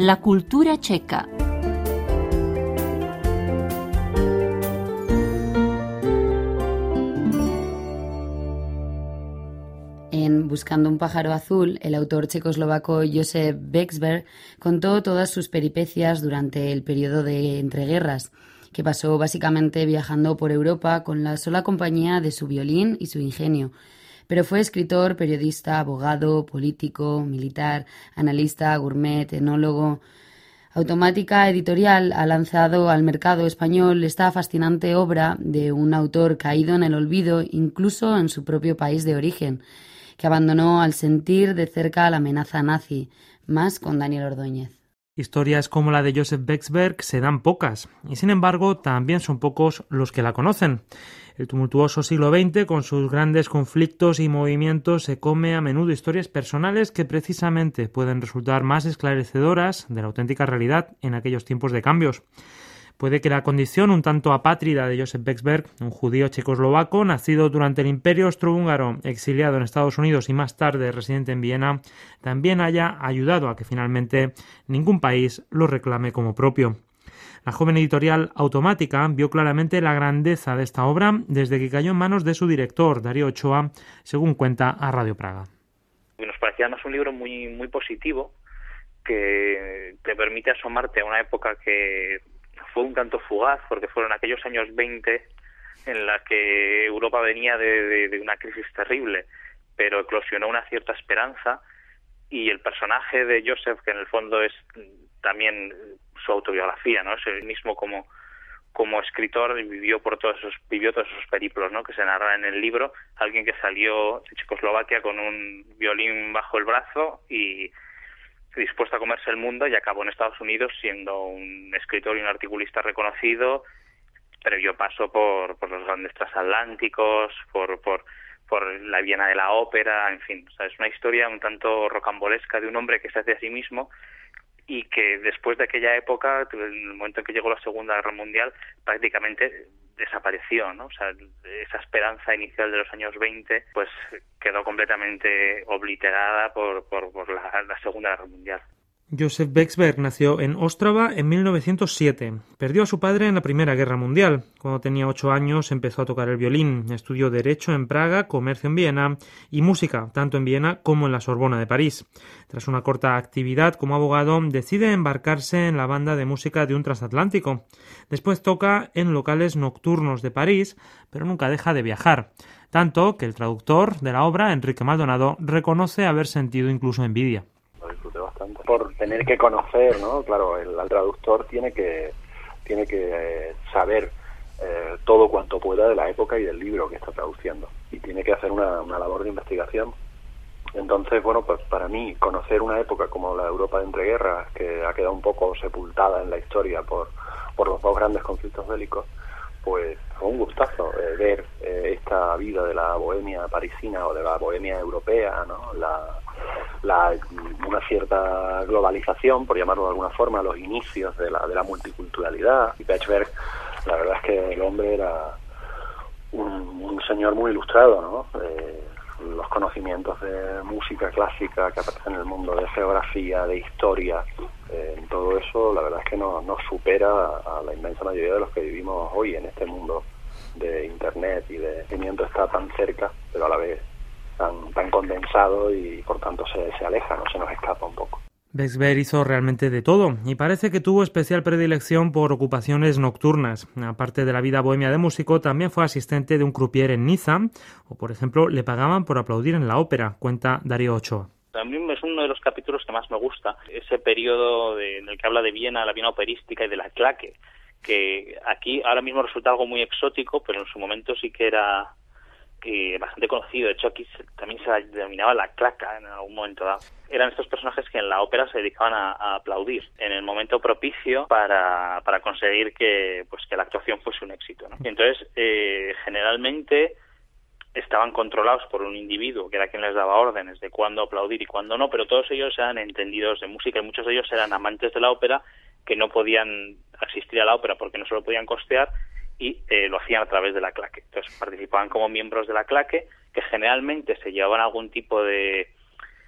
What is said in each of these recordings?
La cultura checa. En Buscando un pájaro azul, el autor checoslovaco Josef Bexberg contó todas sus peripecias durante el periodo de entreguerras, que pasó básicamente viajando por Europa con la sola compañía de su violín y su ingenio. Pero fue escritor, periodista, abogado, político, militar, analista, gourmet, enólogo. Automática Editorial ha lanzado al mercado español esta fascinante obra de un autor caído en el olvido incluso en su propio país de origen, que abandonó al sentir de cerca la amenaza nazi, más con Daniel Ordóñez. Historias como la de Josef Bexberg se dan pocas, y sin embargo también son pocos los que la conocen. El tumultuoso siglo XX, con sus grandes conflictos y movimientos, se come a menudo historias personales que precisamente pueden resultar más esclarecedoras de la auténtica realidad en aquellos tiempos de cambios. Puede que la condición un tanto apátrida de Josef Bexberg, un judío checoslovaco nacido durante el Imperio Austrohúngaro, exiliado en Estados Unidos y más tarde residente en Viena, también haya ayudado a que finalmente ningún país lo reclame como propio. La joven editorial Automática vio claramente la grandeza de esta obra desde que cayó en manos de su director, Darío Ochoa, según cuenta a Radio Praga. Nos parecía además un libro muy, muy positivo que te permite asomarte a una época que fue un tanto fugaz, porque fueron aquellos años 20 en la que Europa venía de una crisis terrible, pero eclosionó una cierta esperanza, y el personaje de Josef, que en el fondo es también su autobiografía, ¿no? Es el mismo como escritor, vivió todos esos periplos, ¿no?, que se narran en el libro. Alguien que salió de Checoslovaquia con un violín bajo el brazo y dispuesto a comerse el mundo, y acabó en Estados Unidos siendo un escritor y un articulista reconocido, previo paso por los grandes transatlánticos, por la Viena de la ópera, en fin. O sea, es una historia un tanto rocambolesca de un hombre que se hace a sí mismo y que después de aquella época, en el momento en que llegó la Segunda Guerra Mundial, prácticamente desapareció, ¿no? O sea, esa esperanza inicial de los años 20 pues quedó completamente obliterada por la Segunda Guerra Mundial. Josef Bexberg nació en Ostrava en 1907. Perdió a su padre en la Primera Guerra Mundial. Cuando tenía 8 años empezó a tocar el violín. Estudió Derecho en Praga, Comercio en Viena y Música, tanto en Viena como en la Sorbona de París. Tras una corta actividad como abogado, decide embarcarse en la banda de música de un transatlántico. Después toca en locales nocturnos de París, pero nunca deja de viajar. Tanto que el traductor de la obra, Enrique Maldonado, reconoce haber sentido incluso envidia. Lo disfruté bastante por tener que conocer, ¿no? Claro, el traductor tiene que saber todo cuanto pueda de la época y del libro que está traduciendo, y tiene que hacer una labor de investigación. Entonces, bueno, pues para mí conocer una época como la Europa de entreguerras, que ha quedado un poco sepultada en la historia por los dos grandes conflictos bélicos, pues fue un gustazo ver esta vida de la bohemia parisina o de la bohemia europea, ¿no? Una cierta globalización, por llamarlo de alguna forma, los inicios de la multiculturalidad. Y Bexberg, la verdad es que el hombre era un señor muy ilustrado, ¿no? Los conocimientos de música clásica que aparecen en el mundo, de geografía, de historia, en todo eso, la verdad es que nos supera a la inmensa mayoría de los que vivimos hoy en este mundo de Internet y de conocimiento. Está tan cerca, pero a la vez tan condensado, y por tanto se aleja, no se nos escapa un poco. Bexberg hizo realmente de todo y parece que tuvo especial predilección por ocupaciones nocturnas. Aparte de la vida bohemia de músico, también fue asistente de un croupier en Niza, o por ejemplo le pagaban por aplaudir en la ópera, cuenta Darío Ochoa. También es uno de los capítulos que más me gusta, ese periodo en el que habla de Viena, la Viena operística y de la claque, que aquí ahora mismo resulta algo muy exótico, pero en su momento sí que era bastante conocido. De hecho, aquí también se denominaba la claca en algún momento dado. Eran estos personajes que en la ópera se dedicaban a aplaudir en el momento propicio para conseguir que la actuación fuese un éxito, ¿no? Y entonces, generalmente estaban controlados por un individuo que era quien les daba órdenes de cuándo aplaudir y cuándo no, pero todos ellos eran entendidos de música y muchos de ellos eran amantes de la ópera que no podían asistir a la ópera porque no se lo podían costear, y lo hacían a través de la claque. Entonces participaban como miembros de la claque, que generalmente se llevaban algún tipo de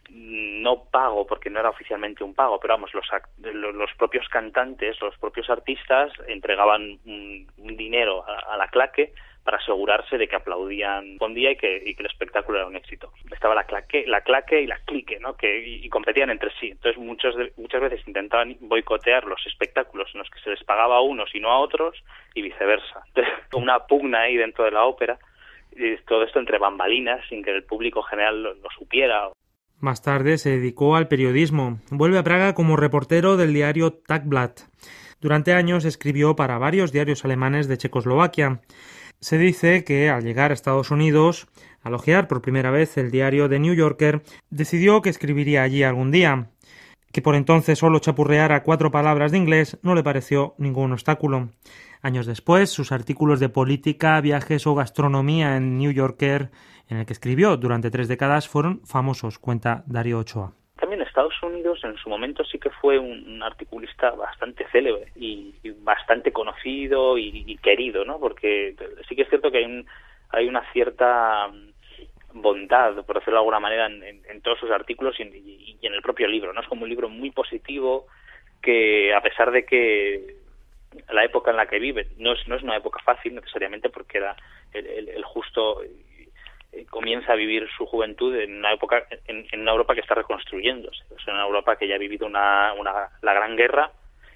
no pago, porque no era oficialmente un pago, pero vamos, los propios cantantes, los propios artistas entregaban un dinero a la claque para asegurarse de que aplaudían un día y que el espectáculo era un éxito. Estaba la claque y la clique, ¿no? Y competían entre sí. Entonces muchas veces intentaban boicotear los espectáculos en los que se les pagaba a unos y no a otros, y viceversa. Entonces, una pugna ahí dentro de la ópera, y todo esto entre bambalinas, sin que el público general lo supiera. Más tarde se dedicó al periodismo. Vuelve a Praga como reportero del diario Tagblatt. Durante años escribió para varios diarios alemanes de Checoslovaquia. Se dice que al llegar a Estados Unidos, al hojear por primera vez el diario The New Yorker, decidió que escribiría allí algún día. Que por entonces solo chapurreara 4 palabras de inglés no le pareció ningún obstáculo. Años después, sus artículos de política, viajes o gastronomía en New Yorker, en el que escribió durante 3 décadas, fueron famosos, cuenta Darío Ochoa. También Estados Unidos en su momento sí que fue un articulista bastante célebre y bastante conocido y querido, ¿no? Porque sí que es cierto que hay una cierta bondad, por decirlo de alguna manera, en todos sus artículos y en el propio libro, ¿no? Es como un libro muy positivo que, a pesar de que la época en la que vive no es una época fácil necesariamente, porque era el justo comienza a vivir su juventud en una época, en una Europa que está reconstruyéndose, es una Europa que ya ha vivido la Gran Guerra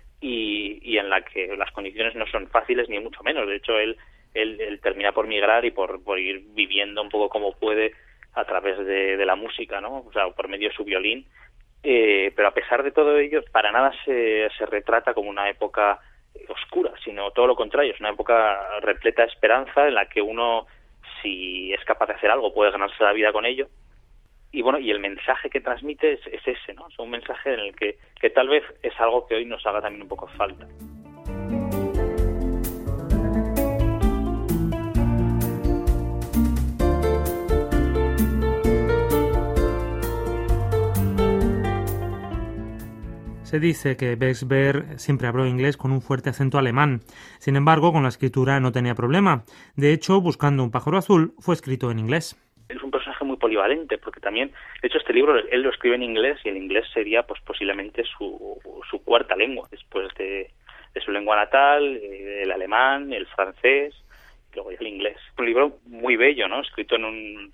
y en la que las condiciones no son fáciles ni mucho menos. De hecho, él termina por migrar y por ir viviendo un poco como puede a través de la música, ¿no? O sea, por medio de su violín, pero a pesar de todo ello, para nada se retrata como una época oscura, sino todo lo contrario, es una época repleta de esperanza en la que uno, si es capaz de hacer algo, puede ganarse la vida con ello. Y bueno, y el mensaje que transmite es ese, ¿no? Es un mensaje en el que tal vez es algo que hoy nos haga también un poco falta. Se dice que Bexberg siempre habló inglés con un fuerte acento alemán. Sin embargo, con la escritura no tenía problema. De hecho, Buscando un pájaro azul fue escrito en inglés. Es un personaje muy polivalente, porque también, de hecho, este libro él lo escribe en inglés, y el inglés sería pues posiblemente su cuarta lengua, después de su lengua natal, el alemán, el francés, y luego ya el inglés. Un libro muy bello, ¿no? Escrito en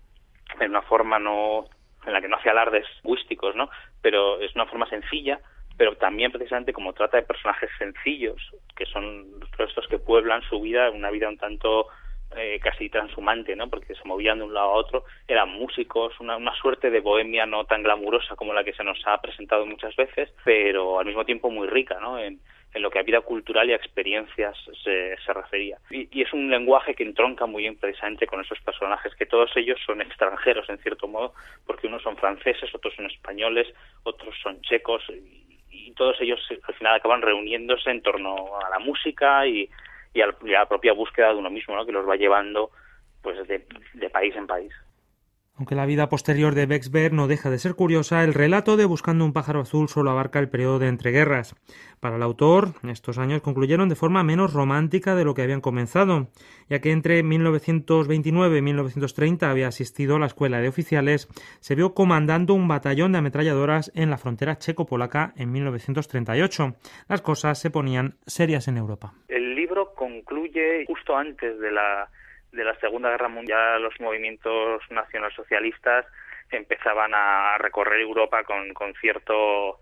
una forma en la que no hace alardes lingüísticos, ¿no? Pero es una forma sencilla, pero también precisamente como trata de personajes sencillos, que son estos que pueblan su vida, una vida un tanto casi transhumante, ¿no? Porque se movían de un lado a otro, eran músicos, una suerte de bohemia no tan glamurosa como la que se nos ha presentado muchas veces, pero al mismo tiempo muy rica, ¿no? En lo que a vida cultural y a experiencias se refería. Y es un lenguaje que entronca muy bien precisamente con esos personajes, que todos ellos son extranjeros en cierto modo, porque unos son franceses, otros son españoles, otros son checos, y todos ellos al final acaban reuniéndose en torno a la música y a la propia búsqueda de uno mismo, ¿no? Que los va llevando pues de país en país. Aunque la vida posterior de Bexberg no deja de ser curiosa, el relato de Buscando un pájaro azul solo abarca el periodo de entreguerras. Para el autor, estos años concluyeron de forma menos romántica de lo que habían comenzado, ya que entre 1929 y 1930 había asistido a la escuela de oficiales, se vio comandando un batallón de ametralladoras en la frontera checo-polaca en 1938. Las cosas se ponían serias en Europa. El libro concluye justo antes de la Segunda Guerra Mundial. Los movimientos nacionalsocialistas empezaban a recorrer Europa con cierto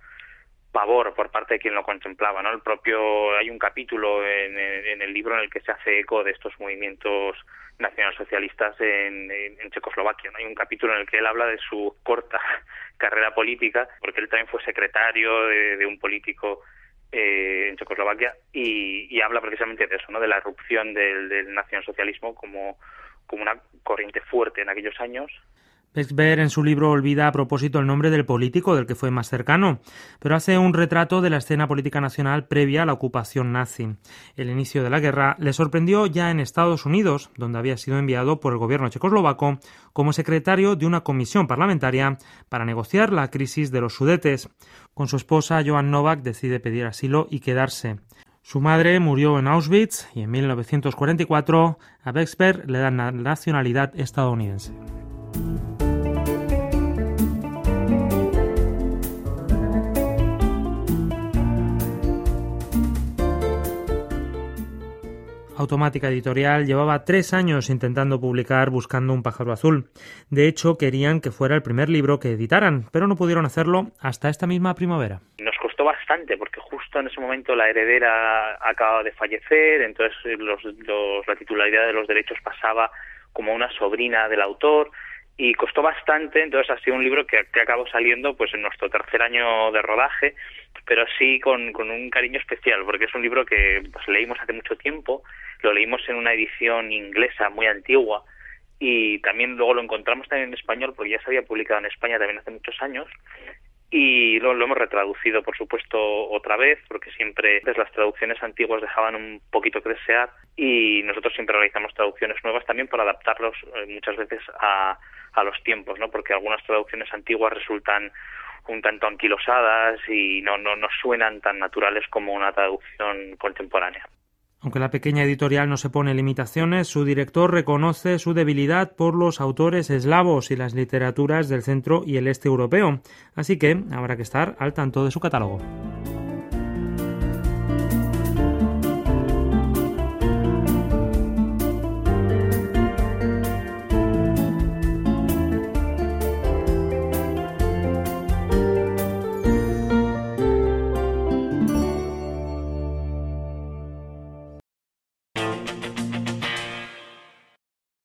pavor por parte de quien lo contemplaba, ¿no? Hay un capítulo en el libro en el que se hace eco de estos movimientos nacionalsocialistas en Checoslovaquia, ¿no? Hay un capítulo en el que él habla de su corta carrera política, porque él también fue secretario de un político en Checoslovaquia, y habla precisamente de eso, ¿no? De la erupción del nacionalsocialismo como una corriente fuerte en aquellos años. Bexberg en su libro olvida a propósito el nombre del político del que fue más cercano, pero hace un retrato de la escena política nacional previa a la ocupación nazi. El inicio de la guerra le sorprendió ya en Estados Unidos, donde había sido enviado por el gobierno checoslovaco como secretario de una comisión parlamentaria para negociar la crisis de los Sudetes. Con su esposa, Joan Novak, decide pedir asilo y quedarse. Su madre murió en Auschwitz y en 1944 a Bexberg le dan la nacionalidad estadounidense. Automática Editorial llevaba 3 años intentando publicar Buscando un pájaro azul. De hecho, querían que fuera el primer libro que editaran, pero no pudieron hacerlo hasta esta misma primavera. Nos costó bastante porque justo en ese momento la heredera acababa de fallecer, entonces la titularidad de los derechos pasaba como una sobrina del autor y costó bastante. Entonces ha sido un libro que acabó saliendo pues en nuestro tercer año de rodaje, pero sí con un cariño especial, porque es un libro que pues leímos hace mucho tiempo, lo leímos en una edición inglesa muy antigua y también luego lo encontramos también en español porque ya se había publicado en España también hace muchos años. Y lo hemos retraducido, por supuesto, otra vez, porque siempre las traducciones antiguas dejaban un poquito que desear y nosotros siempre realizamos traducciones nuevas también para adaptarlos muchas veces a los tiempos, ¿no? Porque algunas traducciones antiguas resultan un tanto anquilosadas y no suenan tan naturales como una traducción contemporánea. Aunque la pequeña editorial no se pone limitaciones, su director reconoce su debilidad por los autores eslavos y las literaturas del centro y el este europeo, así que habrá que estar al tanto de su catálogo.